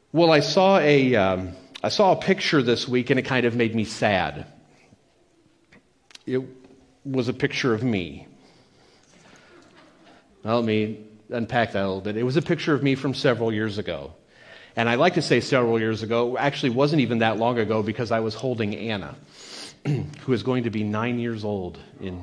Well, I saw a picture this week, and it kind of made me sad. It was a picture of me. Well, let me unpack that a little bit. It was a picture of me from several years ago. And I like to say several years ago. Actually, it wasn't even that long ago because I was holding Anna, who is going to be 9 years old.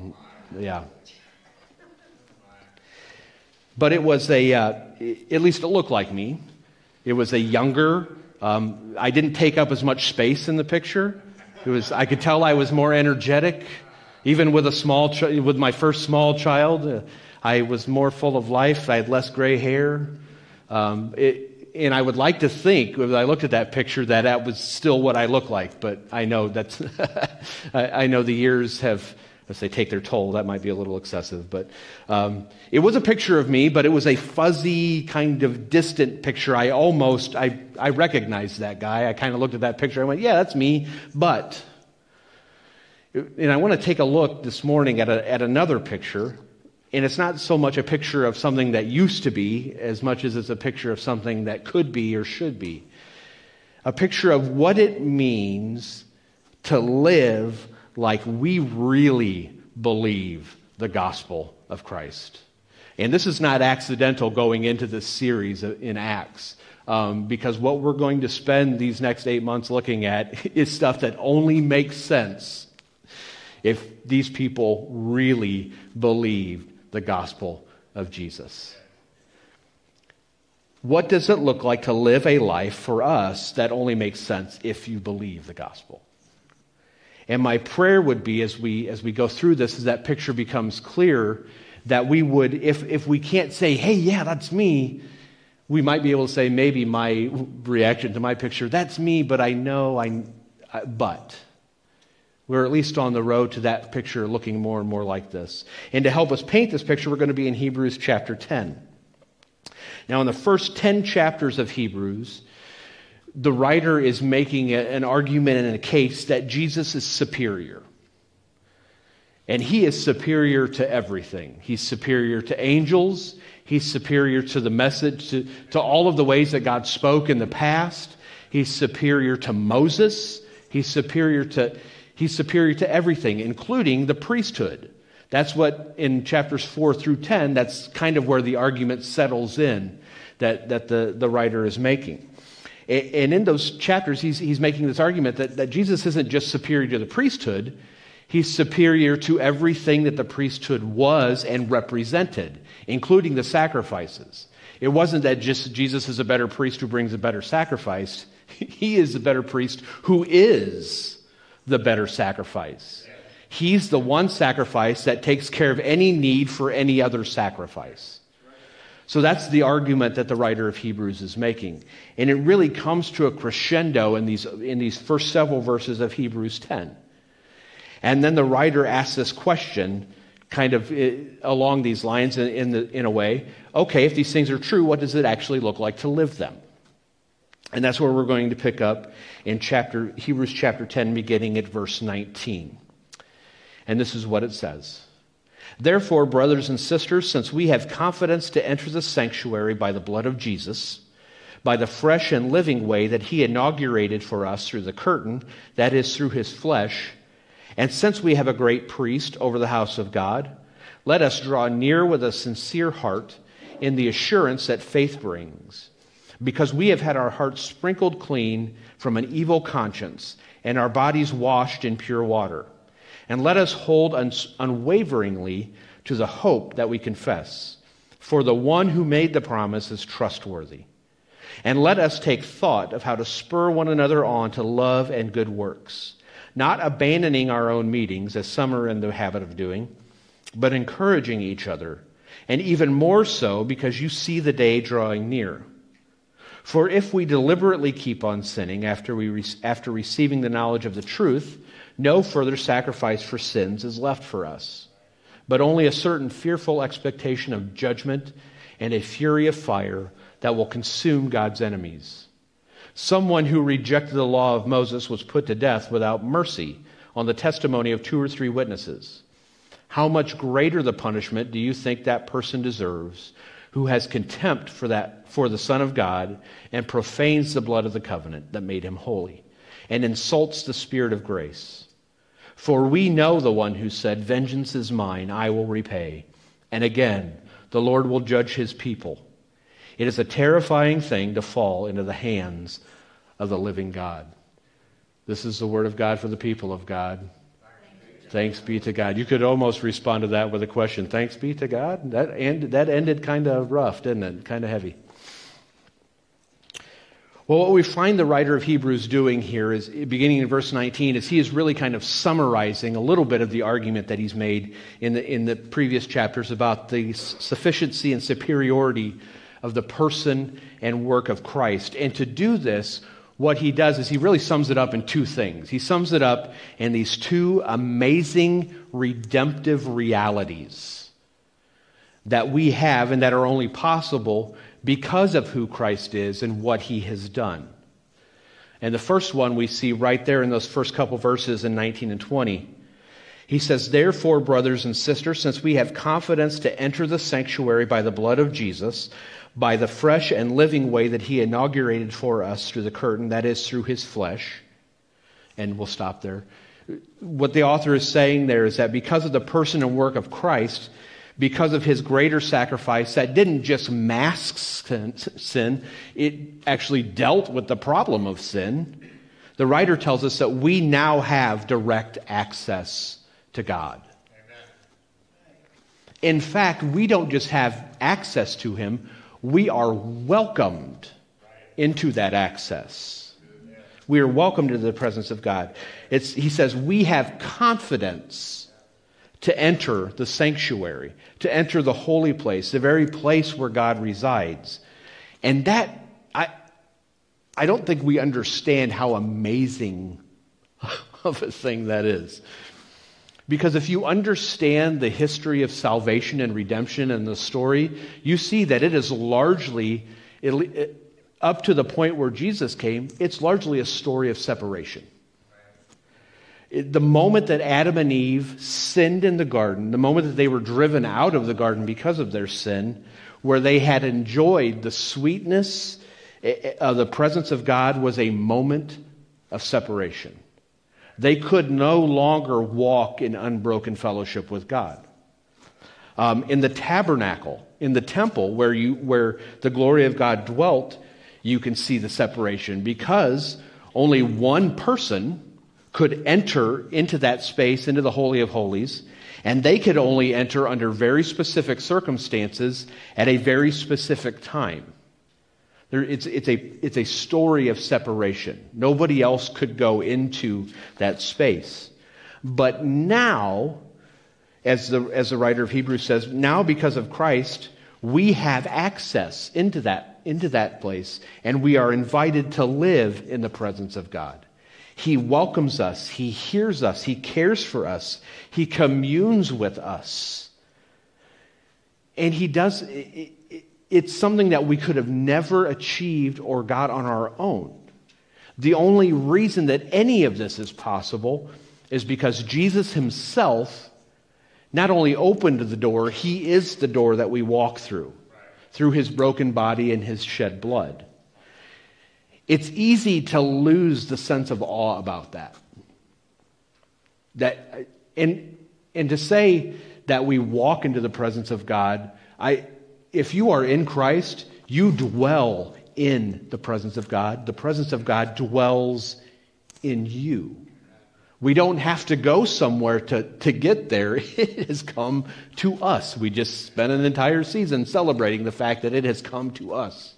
But it was at least it looked like me. It was a younger, I didn't take up as much space in the picture. I could tell I was more energetic. Even with with my first small child, I was more full of life. I had less gray hair. And I would like to think, when I looked at that picture, that was still what I look like. But I know that's, I know the years have, as they take their toll, that might be a little excessive. But it was a picture of me, but it was a fuzzy, kind of distant picture. I recognized that guy. I kind of looked at that picture. I went, yeah, that's me. But, and I want to take a look this morning at another picture. And it's not so much a picture of something that used to be as much as it's a picture of something that could be or should be. A picture of what it means to live like we really believe the gospel of Christ. And this is not accidental going into this series in Acts, because what we're going to spend these next 8 months looking at is stuff that only makes sense if these people really believed the gospel of Jesus. What does it look like to live a life for us that only makes sense if you believe the gospel? And my prayer would be, as we go through this, as that picture becomes clear, that we would, if we can't say, hey, yeah, that's me, we might be able to say, maybe my reaction to my picture, that's me, but I know, but we're at least on the road to that picture looking more and more like this. And to help us paint this picture, we're going to be in Hebrews chapter 10. Now, in the first 10 chapters of Hebrews, the writer is making an argument and a case that Jesus is superior. And he is superior to everything. He's superior to angels. He's superior to the message, to all of the ways that God spoke in the past. He's superior to Moses. He's superior to everything, including the priesthood. That's what, in chapters 4 through 10, that's kind of where the argument settles in that the writer is making. And in those chapters, he's making this argument that Jesus isn't just superior to the priesthood, he's superior to everything that the priesthood was and represented, including the sacrifices. It wasn't that just Jesus is a better priest who brings a better sacrifice. He is the better priest who is the better sacrifice. He's the one sacrifice that takes care of any need for any other sacrifice. So that's the argument that the writer of Hebrews is making. And it really comes to a crescendo in these first several verses of Hebrews 10. And then the writer asks this question kind of along these lines in a way, okay, if these things are true, what does it actually look like to live them? And that's where we're going to pick up in Hebrews chapter 10, beginning at verse 19. And this is what it says. Therefore, brothers and sisters, since we have confidence to enter the sanctuary by the blood of Jesus, by the fresh and living way that he inaugurated for us through the curtain, that is, through his flesh, and since we have a great priest over the house of God, let us draw near with a sincere heart in the assurance that faith brings, because we have had our hearts sprinkled clean from an evil conscience and our bodies washed in pure water. And let us hold unwaveringly to the hope that we confess, for the one who made the promise is trustworthy. And let us take thought of how to spur one another on to love and good works, not abandoning our own meetings, as some are in the habit of doing, but encouraging each other, and even more so because you see the day drawing near. For if we deliberately keep on sinning after receiving the knowledge of the truth, no further sacrifice for sins is left for us, but only a certain fearful expectation of judgment and a fury of fire that will consume God's enemies. Someone who rejected the law of Moses was put to death without mercy on the testimony of 2 or 3 witnesses. How much greater the punishment do you think that person deserves, who has contempt for the Son of God and profanes the blood of the covenant that made him holy, and insults the Spirit of grace. For we know the one who said, 'Vengeance is mine, I will repay.' And again, the Lord will judge his people. It is a terrifying thing to fall into the hands of the living God." This is the word of God for the people of God. Thanks be to God. You could almost respond to that with a question. Thanks be to God? That ended kind of rough, didn't it? Kind of heavy. Well, what we find the writer of Hebrews doing here is, beginning in verse 19, is he is really kind of summarizing a little bit of the argument that he's made in the previous chapters about the sufficiency and superiority of the person and work of Christ. And to do this, what he does is he really sums it up in two things. He sums it up in these two amazing redemptive realities that we have and that are only possible because of who Christ is and what he has done. And the first one we see right there in those first couple verses in 19 and 20. He says, "Therefore, brothers and sisters, since we have confidence to enter the sanctuary by the blood of Jesus, by the fresh and living way that he inaugurated for us through the curtain, that is, through his flesh." And we'll stop there. What the author is saying there is that because of the person and work of Christ, because of his greater sacrifice that didn't just mask sin, it actually dealt with the problem of sin. The writer tells us that we now have direct access to God. In fact, we don't just have access to him, we are welcomed into that access. We are welcomed into the presence of God. He says we have confidence to enter the sanctuary, to enter the holy place, the very place where God resides. And that, I don't think we understand how amazing of a thing that is. Because if you understand the history of salvation and redemption and the story, you see that it is largely, up to the point where Jesus came, it's largely a story of separation. The moment that Adam and Eve sinned in the garden, the moment that they were driven out of the garden because of their sin, where they had enjoyed the sweetness of the presence of God, was a moment of separation. They could no longer walk in unbroken fellowship with God. In the tabernacle, in the temple where the glory of God dwelt, you can see the separation because only one person could enter into that space, into the Holy of Holies, and they could only enter under very specific circumstances at a very specific time. It's a story of separation. Nobody else could go into that space. But now, as the writer of Hebrews says, now because of Christ, we have access into that place, and we are invited to live in the presence of God. He welcomes us, he hears us, he cares for us, he communes with us. And he does. It's something that we could have never achieved or got on our own. The only reason that any of this is possible is because Jesus himself not only opened the door, he is the door that we walk through his broken body and his shed blood. It's easy to lose the sense of awe about that. And to say that we walk into the presence of God, if you are in Christ, you dwell in the presence of God. The presence of God dwells in you. We don't have to go somewhere to get there. It has come to us. We just spent an entire season celebrating the fact that it has come to us.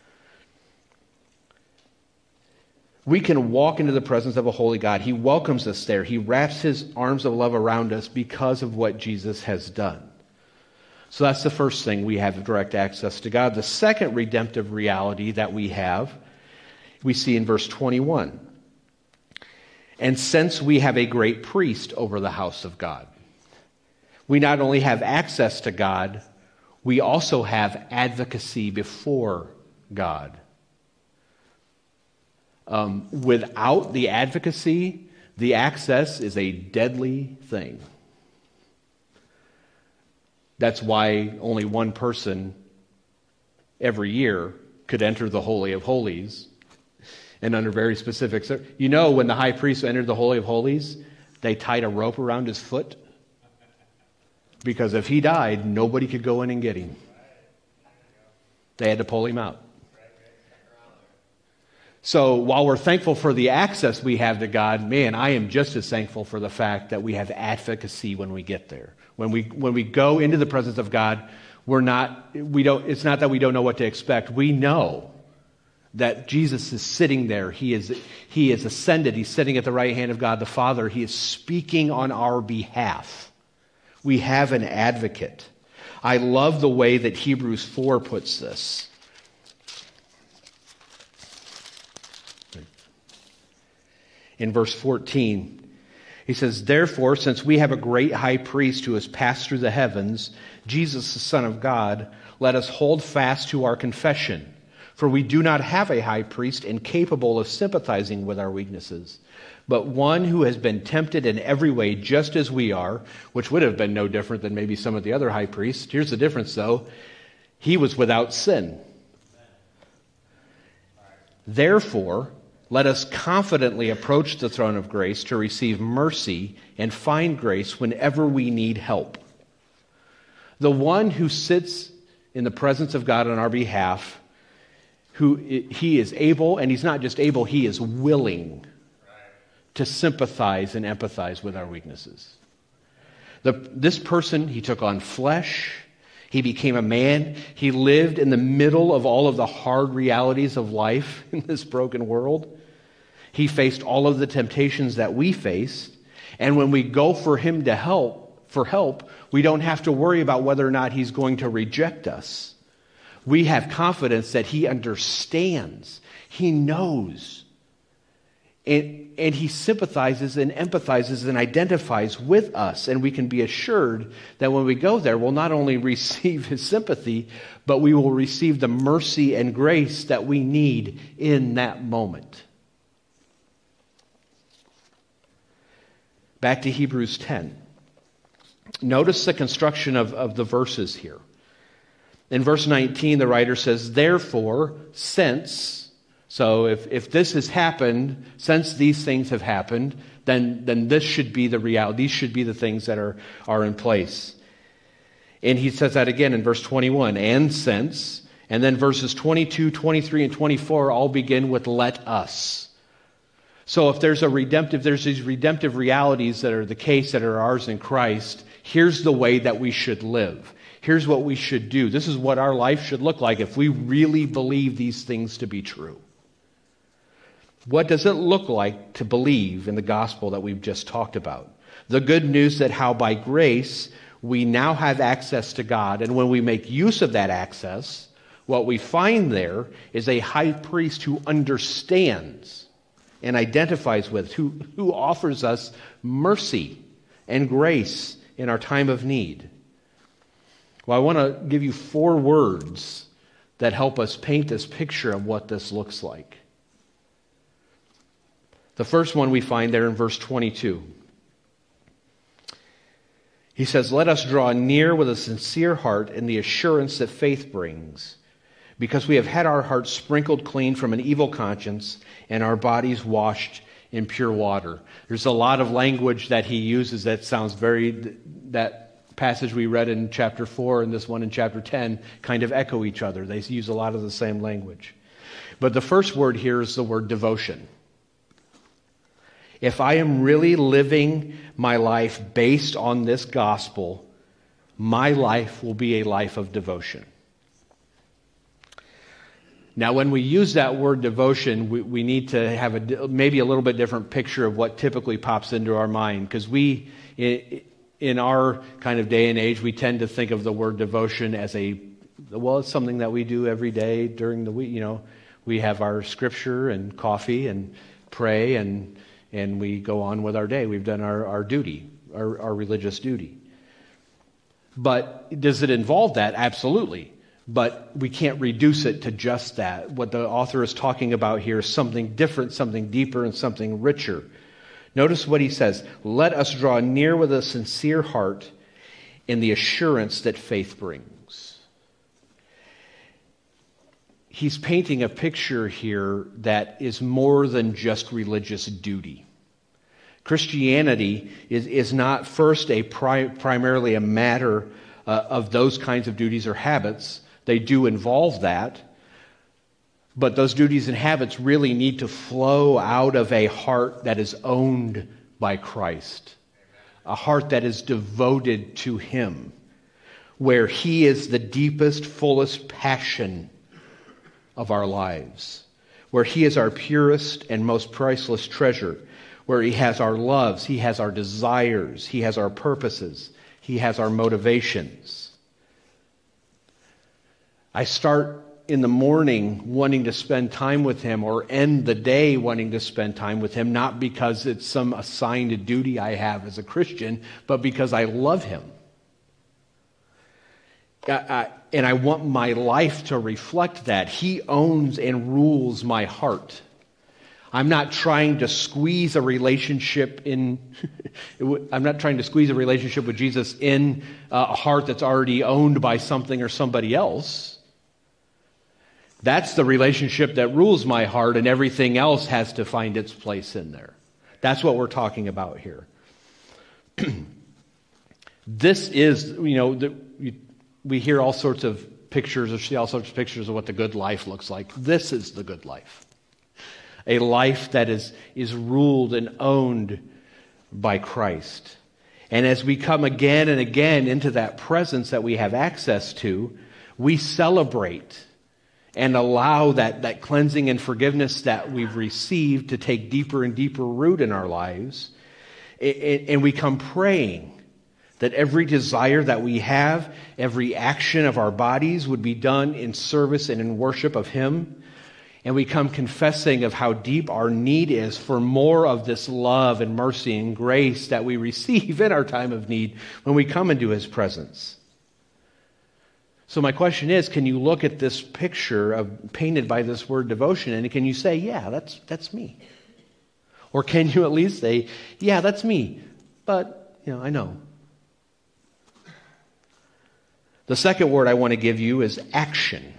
We can walk into the presence of a holy God. He welcomes us there. He wraps his arms of love around us because of what Jesus has done. So that's the first thing, we have direct access to God. The second redemptive reality that we have, we see in verse 21. And since we have a great priest over the house of God, we not only have access to God, we also have advocacy before God. Without the advocacy, the access is a deadly thing. That's why only one person every year could enter the Holy of Holies, and under very specific... You know, when the high priest entered the Holy of Holies, they tied a rope around his foot, because if he died, nobody could go in and get him. They had to pull him out. So while we're thankful for the access we have to God, man, I am just as thankful for the fact that we have advocacy when we get there. When we go into the presence of God, it's not that we don't know what to expect. We know that Jesus is sitting there. He is ascended. He's sitting at the right hand of God the Father. He is speaking on our behalf. We have an advocate. I love the way that Hebrews 4 puts this. In verse 14, he says, "Therefore, since we have a great high priest who has passed through the heavens, Jesus, the Son of God, let us hold fast to our confession. For we do not have a high priest incapable of sympathizing with our weaknesses, but one who has been tempted in every way just as we are," which would have been no different than maybe some of the other high priests. Here's the difference, though. He was without sin. "Therefore, let us confidently approach the throne of grace to receive mercy and find grace whenever we need help." The one who sits in the presence of God on our behalf, he is able, and he's not just able, he is willing to sympathize and empathize with our weaknesses. This person, he took on flesh. He became a man. He lived in the middle of all of the hard realities of life in this broken world. He faced all of the temptations that we faced. And when we go for him for help, we don't have to worry about whether or not he's going to reject us. We have confidence that he understands. He knows. And he sympathizes and empathizes and identifies with us. And we can be assured that when we go there, we'll not only receive his sympathy, but we will receive the mercy and grace that we need in that moment. Back to Hebrews 10. Notice the construction of the verses here. In verse 19, the writer says, "Therefore, since..." So if this has happened, since these things have happened, then this should be the reality. These should be the things that are in place. And he says that again in verse 21, "And since..." And then verses 22, 23, and 24 all begin with "let us." So if there's these redemptive realities that are the case, that are ours in Christ, here's the way that we should live. Here's what we should do. This is what our life should look like if we really believe these things to be true. What does it look like to believe in the gospel that we've just talked about? The good news that how by grace we now have access to God, and when we make use of that access, what we find there is a high priest who understands and identifies with, who offers us mercy and grace in our time of need. Well, I want to give you 4 words that help us paint this picture of what this looks like. The first one we find there in verse 22. He says, "Let us draw near with a sincere heart in the assurance that faith brings, because we have had our hearts sprinkled clean from an evil conscience and our bodies washed in pure water." There's a lot of language that he uses that sounds that passage we read in chapter 4 and this one in chapter 10 kind of echo each other. They use a lot of the same language. But the first word here is the word devotion. If I am really living my life based on this gospel, my life will be a life of devotion. Now, when we use that word devotion, we need to have maybe a little bit different picture of what typically pops into our mind, because in our kind of day and age, we tend to think of the word devotion as it's something that we do every day during the week. We have our scripture and coffee and pray and we go on with our day. We've done our duty, our religious duty. But does it involve that? Absolutely. But we can't reduce it to just that. What the author is talking about here is something different, something deeper, and something richer. Notice what he says. "Let us draw near with a sincere heart in the assurance that faith brings." he's painting a picture here that is more than just religious duty. Christianity is not first primarily a matter of those kinds of duties or habits. They do involve that, but those duties and habits really need to flow out of a heart that is owned by Christ, a heart that is devoted to Him, where He is the deepest, fullest passion of our lives, where He is our purest and most priceless treasure, where He has our loves, He has our desires, He has our purposes, He has our motivations. I start in the morning wanting to spend time with Him, or end the day wanting to spend time with Him, not because it's some assigned duty I have as a Christian, but because I love Him. And I want my life to reflect that. He owns and rules my heart. I'm not trying to squeeze a relationship I'm not trying to squeeze a relationship with Jesus in a heart that's already owned by something or somebody else. That's the relationship that rules my heart, and everything else has to find its place in there. That's what we're talking about here. This is, we hear all sorts of pictures or see all sorts of pictures of what the good life looks like. This is the good life. A life that is ruled and owned by Christ. And as we come again and again into that presence that we have access to, we celebrate and allow that cleansing and forgiveness that we've received to take deeper and deeper root in our lives. And we come praying that every desire that we have, every action of our bodies would be done in service and in worship of Him. And we come confessing of how deep our need is for more of this love and mercy and grace that we receive in our time of need when we come into His presence. So my question is, can you look at this picture painted by this word devotion, and can you say, yeah, that's me? Or can you at least say, yeah, that's me, but, I know. The second word I want to give you is action.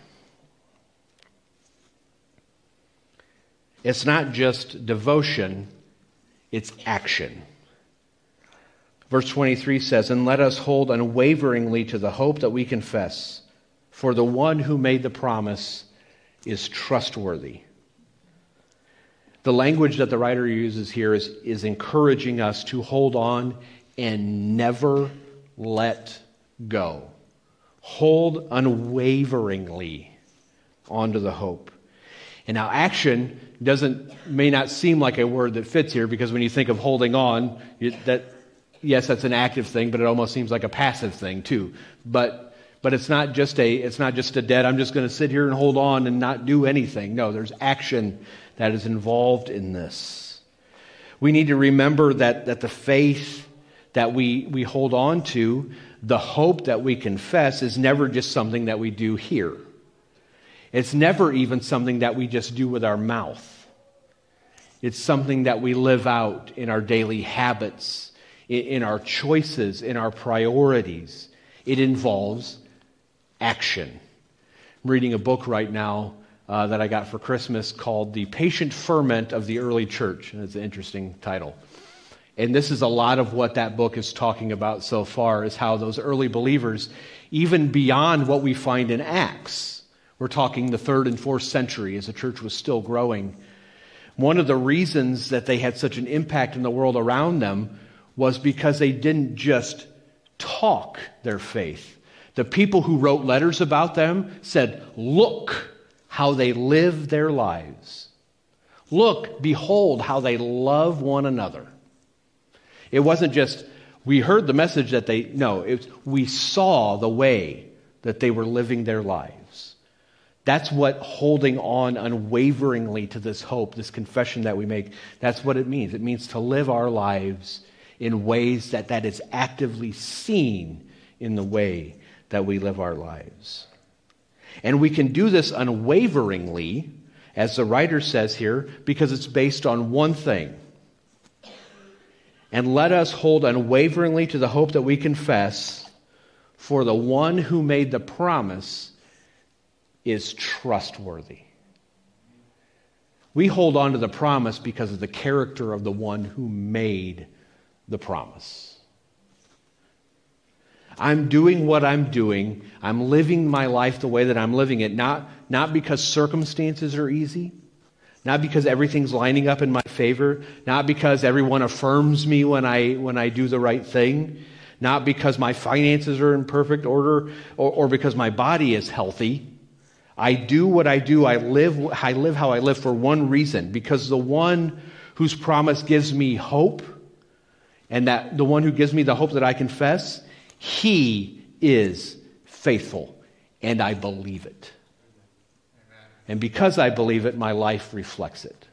It's not just devotion, it's action. Verse 23 says, "And let us hold unwaveringly to the hope that we confess, for the one who made the promise is trustworthy." The language that the writer uses here is encouraging us to hold on and never let go. Hold unwaveringly onto the hope. And now action may not seem like a word that fits here, because when you think of holding on, yes, that's an active thing, but it almost seems like a passive thing too. But it's not just a dead, I'm just going to sit here and hold on and not do anything. No, there's action that is involved in this. We need to remember that the faith that we hold on to, the hope that we confess, is never just something that we do here. It's never even something that we just do with our mouth. It's something that we live out in our daily habits, in our choices, in our priorities. It involves action. I'm reading a book right now that I got for Christmas called The Patient Ferment of the Early Church. And it's an interesting title. And this is a lot of what that book is talking about so far, is how those early believers, even beyond what we find in Acts, we're talking the 3rd and 4th century as the church was still growing. One of the reasons that they had such an impact in the world around them was because they didn't just talk their faith. The people who wrote letters about them said, look how they live their lives. Look, behold how they love one another. It wasn't just, we heard the message that we saw the way that they were living their lives. That's what holding on unwaveringly to this hope, this confession that we make, that's what it means. It means to live our lives in ways that is actively seen in the way that we live our lives. And we can do this unwaveringly, as the writer says here, because it's based on one thing. And let us hold unwaveringly to the hope that we confess, for the one who made the promise is trustworthy. We hold on to the promise because of the character of the one who made the promise. I'm doing what I'm doing. I'm living my life the way that I'm living it, not because circumstances are easy, not because everything's lining up in my favor, not because everyone affirms me when I do the right thing, not because my finances are in perfect order or because my body is healthy. I do what I do. I live how I live for one reason, because the one whose promise gives me hope, and that the one who gives me the hope that I confess, he is faithful, and I believe it. Amen. And because I believe it, my life reflects it.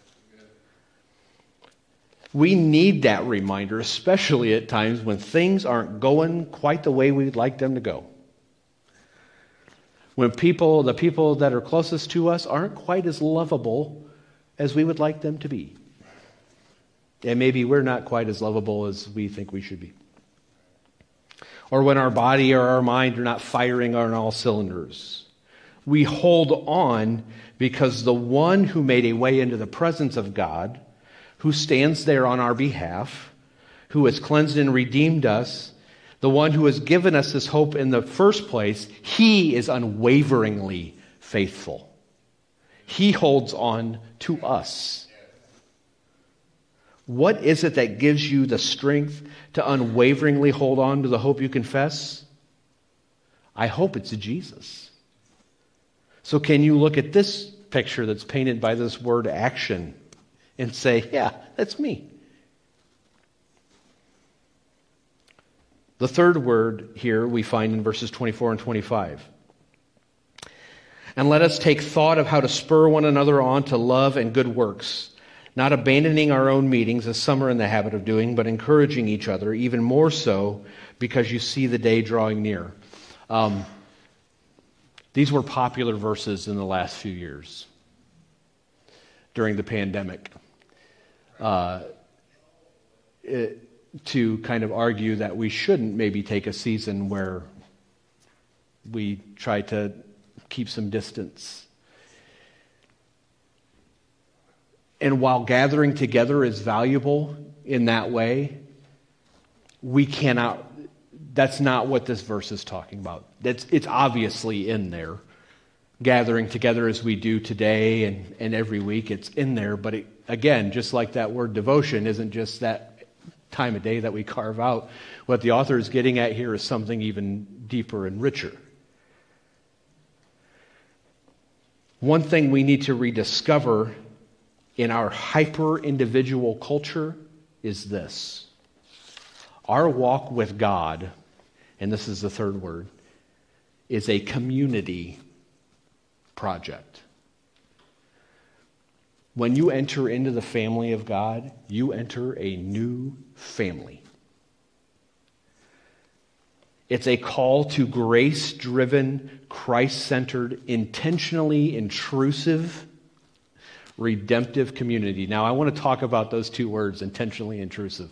We need that reminder, especially at times when things aren't going quite the way we'd like them to go. When the people that are closest to us aren't quite as lovable as we would like them to be. And maybe we're not quite as lovable as we think we should be. Or when our body or our mind are not firing on all cylinders. We hold on because the one who made a way into the presence of God, who stands there on our behalf, who has cleansed and redeemed us, the one who has given us this hope in the first place, he is unwaveringly faithful. He holds on to us. What is it that gives you the strength to unwaveringly hold on to the hope you confess? I hope it's Jesus. So can you look at this picture that's painted by this word action and say, yeah, that's me. The third word here we find in verses 24 and 25. And let us take thought of how to spur one another on to love and good works, not abandoning our own meetings as some are in the habit of doing, but encouraging each other, even more so because you see the day drawing near. These were popular verses in the last few years during the pandemic. To kind of argue that we shouldn't maybe take a season where we try to keep some distance. And while gathering together is valuable in that way, that's not what this verse is talking about. It's obviously in there. Gathering together as we do today and every week, it's in there. But again, just like that word devotion isn't just that time of day that we carve out. What the author is getting at here is something even deeper and richer. One thing we need to rediscover in our hyper-individual culture is this. Our walk with God, and this is the third word, is a community project. When you enter into the family of God, you enter a new family. It's a call to grace-driven, Christ-centered, intentionally intrusive, redemptive community. Now, I want to talk about those two words, intentionally intrusive.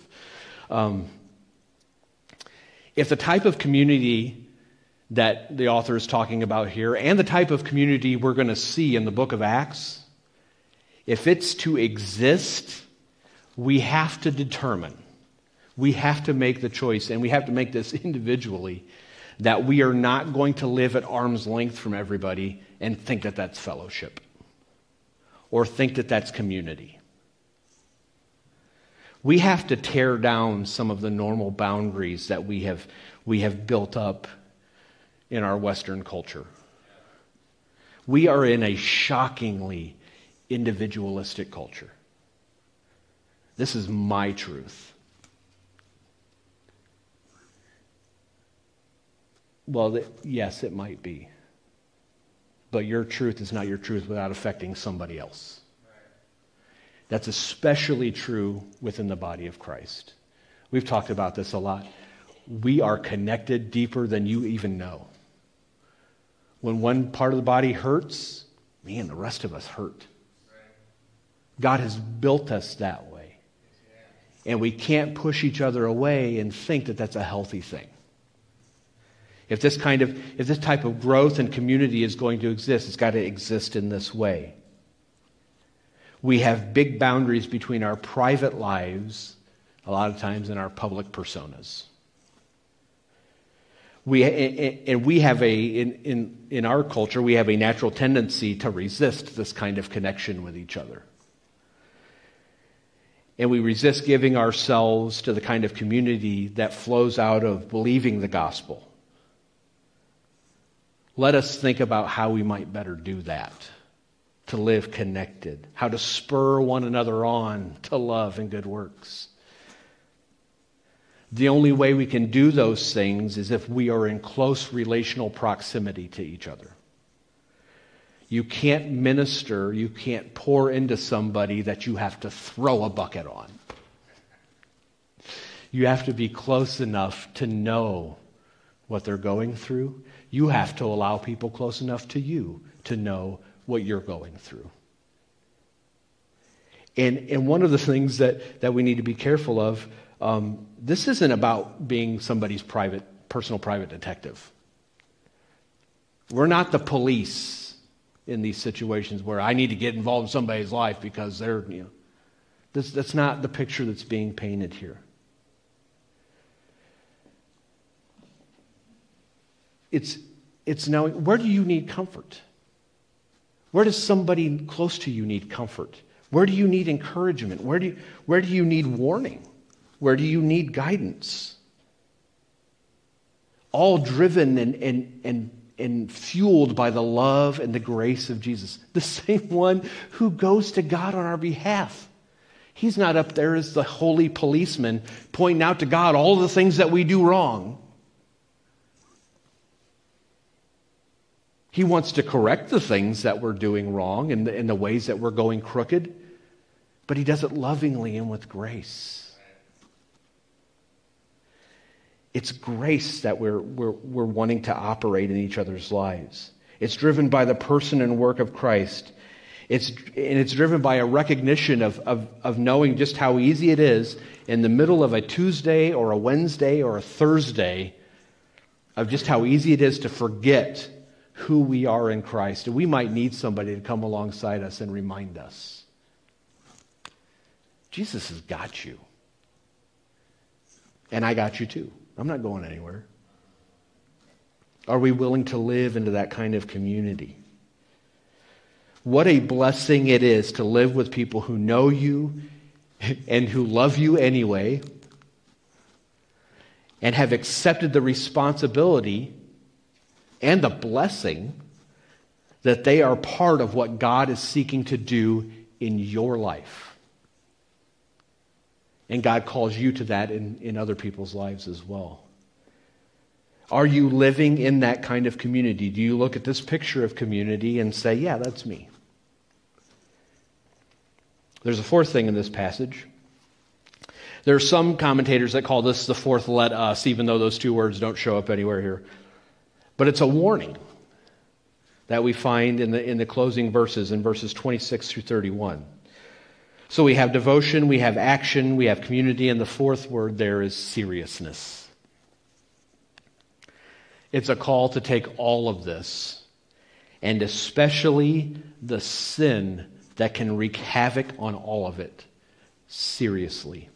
If the type of community that the author is talking about here, and the type of community we're going to see in the book of Acts, if it's to exist, we have to determine, we have to make the choice, and we have to make this individually, that we are not going to live at arm's length from everybody and think that that's fellowship or think that that's community. We have to tear down some of the normal boundaries that we have built up in our Western culture. We are in a shockingly individualistic culture. This is my truth. Well, yes, it might be. But your truth is not your truth without affecting somebody else. That's especially true within the body of Christ. We've talked about this a lot. We are connected deeper than you even know. When one part of the body hurts, man, the rest of us hurt. God has built us that way. And we can't push each other away and think that that's a healthy thing. If this type of growth and community is going to exist, it's got to exist in this way. We have big boundaries between our private lives, a lot of times, and our public personas. In our culture, we have a natural tendency to resist this kind of connection with each other. And we resist giving ourselves to the kind of community that flows out of believing the gospel. Let us think about how we might better do that, to live connected, how to spur one another on to love and good works. The only way we can do those things is if we are in close relational proximity to each other. You can't minister, you can't pour into somebody that you have to throw a bucket on. You have to be close enough to know what they're going through. You have to allow people close enough to you to know what you're going through. And one of the things that we need to be careful of, this isn't about being somebody's personal private detective. We're not the police in these situations where I need to get involved in somebody's life because they're, that's not the picture that's being painted here. It's knowing, where do you need comfort? Where does somebody close to you need comfort? Where do you need encouragement? Where do you need warning? Where do you need guidance? All driven and fueled by the love and the grace of Jesus. The same one who goes to God on our behalf. He's not up there as the holy policeman pointing out to God all the things that we do wrong. He wants to correct the things that we're doing wrong and the ways that we're going crooked, but he does it lovingly and with grace. It's grace that we're wanting to operate in each other's lives. It's driven by the person and work of Christ. It's driven by a recognition of knowing just how easy it is in the middle of a Tuesday or a Wednesday or a Thursday, of just how easy it is to forget who we are in Christ. And we might need somebody to come alongside us and remind us. Jesus has got you. And I got you too. I'm not going anywhere. Are we willing to live into that kind of community? What a blessing it is to live with people who know you and who love you anyway and have accepted the responsibility and the blessing that they are part of what God is seeking to do in your life. And God calls you to that in other people's lives as well. Are you living in that kind of community? Do you look at this picture of community and say, yeah, that's me? There's a fourth thing in this passage. There are some commentators that call this the fourth let us, even though those two words don't show up anywhere here. But it's a warning that we find in the closing verses, in verses 26 through 31. So we have devotion, we have action, we have community, and the fourth word there is seriousness. It's a call to take all of this, and especially the sin that can wreak havoc on all of it, seriously.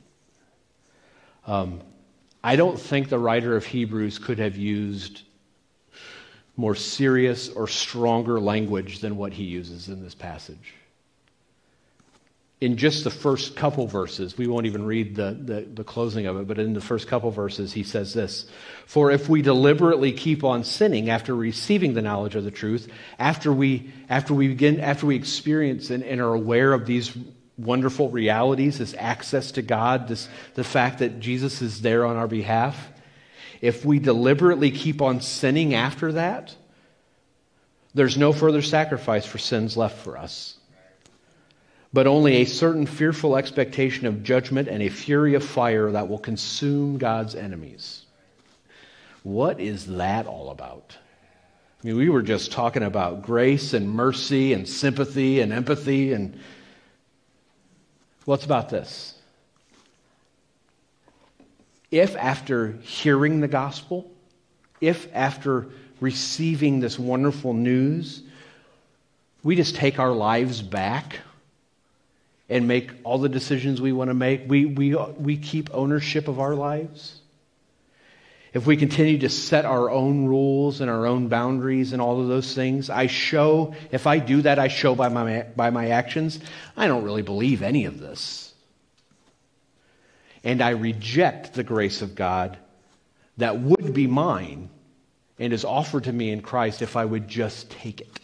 I don't think the writer of Hebrews could have used more serious or stronger language than what he uses in this passage. In just the first couple verses, we won't even read the closing of it, but in the first couple verses, he says this: "For if we deliberately keep on sinning after receiving the knowledge of the truth, after we experience and are aware of these wonderful realities, this access to God, the fact that Jesus is there on our behalf, if we deliberately keep on sinning after that, there's no further sacrifice for sins left for us, but only a certain fearful expectation of judgment and a fury of fire that will consume God's enemies." What is that all about? I mean, we were just talking about grace and mercy and sympathy and empathy, and what's about this? If after hearing the gospel, if after receiving this wonderful news, we just take our lives back and make all the decisions we want to make, we keep ownership of our lives, if we continue to set our own rules and our own boundaries and all of those things, if I do that, I show by my actions, I don't really believe any of this. And I reject the grace of God that would be mine and is offered to me in Christ if I would just take it.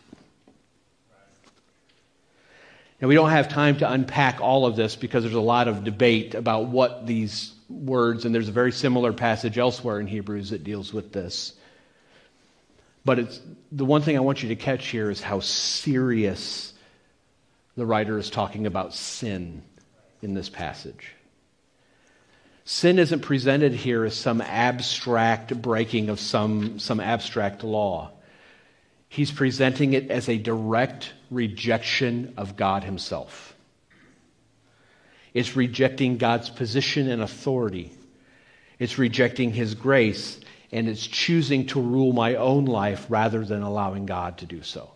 Now, we don't have time to unpack all of this because there's a lot of debate about what these words, and there's a very similar passage elsewhere in Hebrews that deals with this. But the one thing I want you to catch here is how serious the writer is talking about sin in this passage. Sin isn't presented here as some abstract breaking of some abstract law. He's presenting it as a direct rejection of God himself. It's rejecting God's position and authority. It's rejecting his grace, and it's choosing to rule my own life rather than allowing God to do so.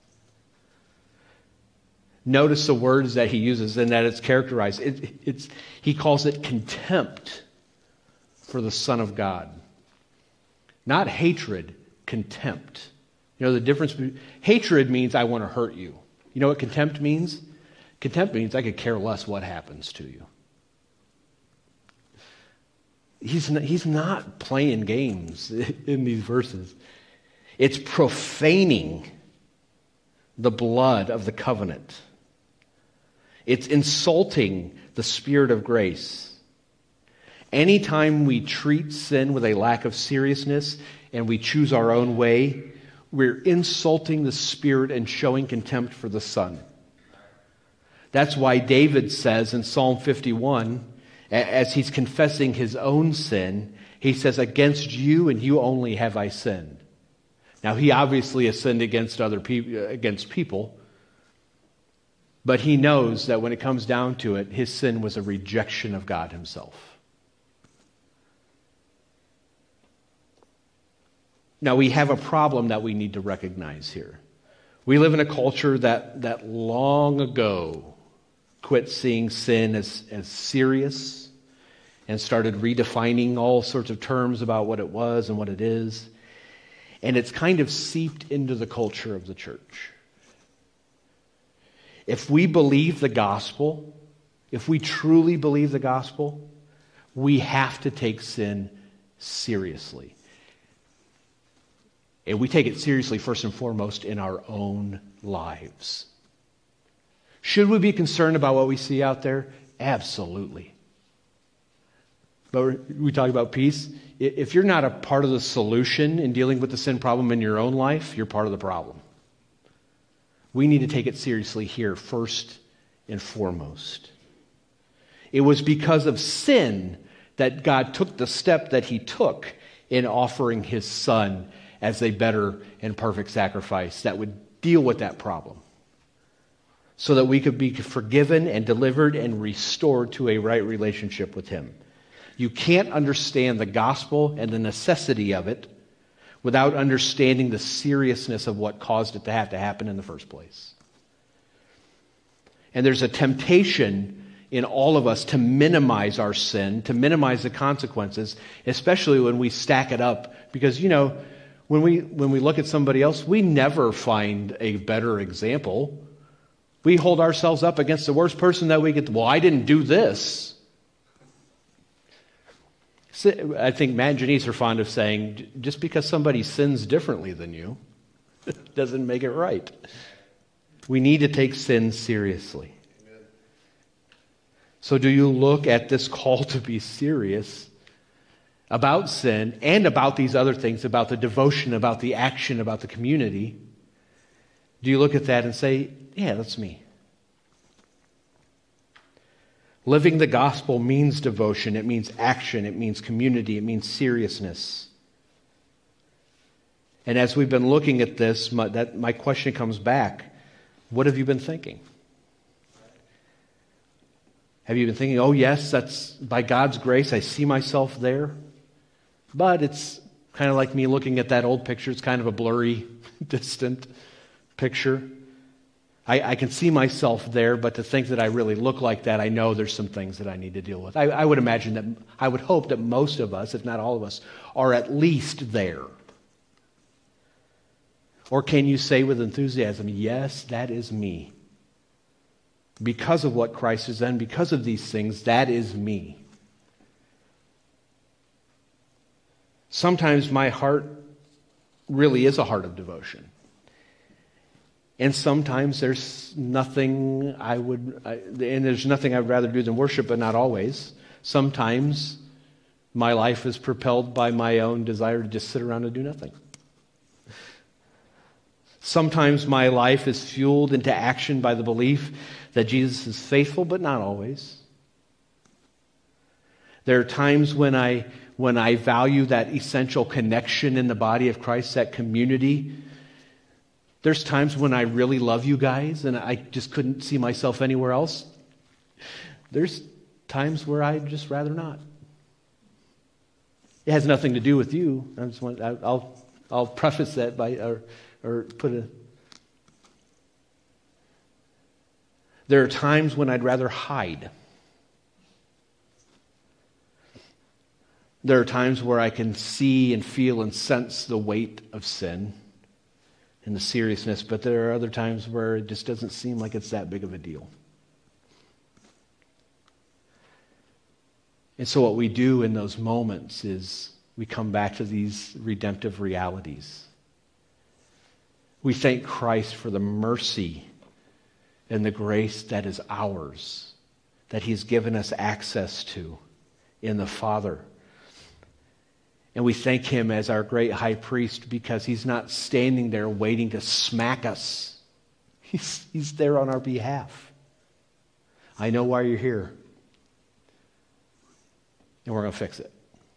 Notice the words that he uses and that it's characterized. He calls it contempt for the Son of God. Not hatred, contempt. You know the difference? Hatred means I want to hurt you. You know what contempt means? Contempt means I could care less what happens to you. He's not playing games in these verses. It's profaning the blood of the covenant. It's insulting the Spirit of grace. Anytime we treat sin with a lack of seriousness and we choose our own way, we're insulting the Spirit and showing contempt for the Son. That's why David says in Psalm 51, as he's confessing his own sin, he says, "Against you and you only have I sinned." Now, he obviously has sinned against other people, against people, but he knows that when it comes down to it, his sin was a rejection of God himself. Now, we have a problem that we need to recognize here. We live in a culture that long ago quit seeing sin as serious and started redefining all sorts of terms about what it was and what it is. And it's kind of seeped into the culture of the church. If we believe the gospel, if we truly believe the gospel, we have to take sin seriously. And we take it seriously first and foremost in our own lives. Should we be concerned about what we see out there? Absolutely. But we talk about peace. If you're not a part of the solution in dealing with the sin problem in your own life, you're part of the problem. We need to take it seriously here first and foremost. It was because of sin that God took the step that he took in offering his Son as a better and perfect sacrifice that would deal with that problem, so that we could be forgiven and delivered and restored to a right relationship with him. You can't understand the gospel and the necessity of it without understanding the seriousness of what caused it to have to happen in the first place. And there's a temptation in all of us to minimize our sin, to minimize the consequences, especially when we stack it up. Because, you know, when we look at somebody else, we never find a better example. We hold ourselves up against the worst person that we get. Well, I didn't do this. I think Matt and Janice are fond of saying, just because somebody sins differently than you doesn't make it right. We need to take sin seriously. Amen. So do you look at this call to be serious about sin and about these other things, about the devotion, about the action, about the community? Do you look at that and say, yeah, that's me? Living the gospel means devotion, it means action, it means community, it means seriousness. And as we've been looking at this, my question comes back. What have you been thinking? Have you been thinking, oh yes, that's by God's grace, I see myself there, but it's Kind of like me looking at that old picture. It's kind of a blurry, distant picture. I can see myself there, but to think that I really look like that, I know there's some things that I need to deal with. I would imagine that, I would hope that most of us, if not all of us, are at least there. Or can you say with enthusiasm, yes, that is me. Because of what Christ has done, because of these things, that is me. Sometimes my heart really is a heart of devotion. And sometimes there's nothing there's nothing I'd rather do than worship, but not always. Sometimes my life is propelled by my own desire to just sit around and do nothing. Sometimes my life is fueled into action by the belief that Jesus is faithful, but not always. There are times when I value that essential connection in the body of Christ, that community. There's times when I really love you guys and I just couldn't see myself anywhere else. There's times where I'd just rather not. It has nothing to do with you. I'll preface that by or put a. There are times when I'd rather hide. There are times where I can see and feel and sense the weight of sin and the seriousness, but there are other times where it just doesn't seem like it's that big of a deal. And so what we do in those moments is we come back to these redemptive realities. We thank Christ for the mercy and the grace that is ours, that He's given us access to in the Father. And we thank Him as our great high priest because He's not standing there waiting to smack us. He's there on our behalf. I know why you're here. And we're going to fix it.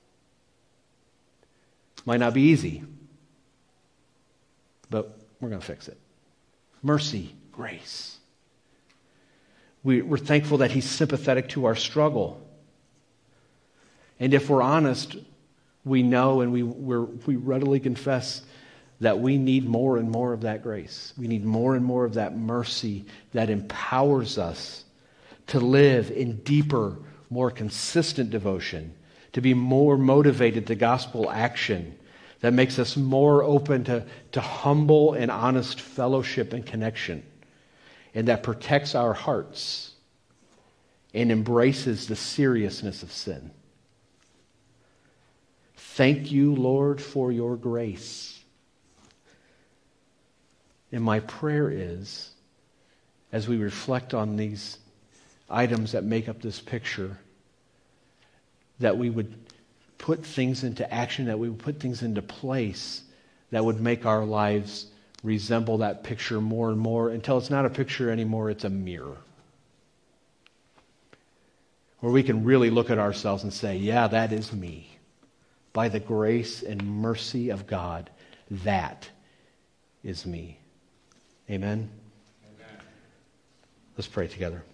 Might not be easy, but we're going to fix it. Mercy, grace. We're thankful that He's sympathetic to our struggle. And if we're honest, we know and we readily confess that we need more and more of that grace. We need more and more of that mercy that empowers us to live in deeper, more consistent devotion, to be more motivated to gospel action, that makes us more open to humble and honest fellowship and connection, and that protects our hearts and embraces the seriousness of sin. Thank you, Lord, for your grace. And my prayer is, as we reflect on these items that make up this picture, that we would put things into action, that we would put things into place that would make our lives resemble that picture more and more until it's not a picture anymore, it's a mirror. Where we can really look at ourselves and say, yeah, that is me. By the grace and mercy of God, that is me. Amen? Amen. Let's pray together.